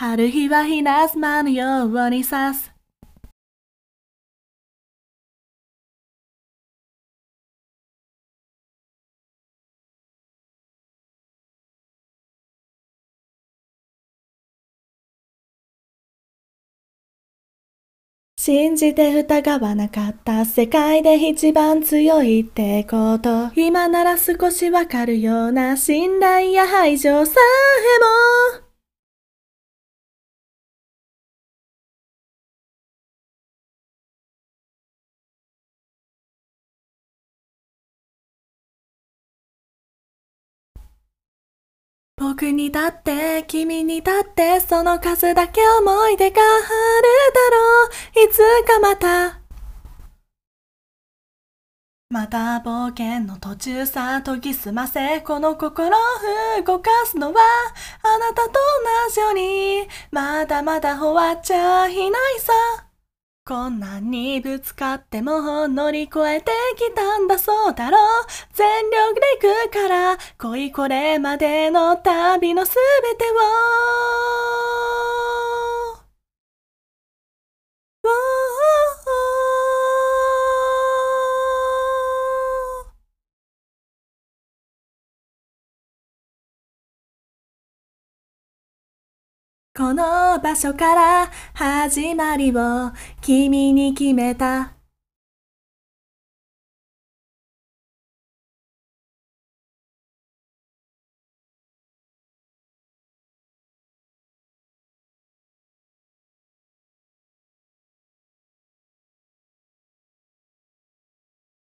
春日は稲妻のように刺す。信じて疑わなかった世界で一番強いってこと。今なら少しわかるような信頼や排除さえも。僕にだって君にだってその数だけ思い出があるだろう。いつかまた冒険の途中さ、研ぎ澄ませこの心を動かすのはあなたと同じようにまだまだ終わっちゃいないさ。困難にぶつかっても乗り越えてきたんだそうだろう。全力で行くから恋これまでの旅のすべてをこの場所から始まりを君に決めた。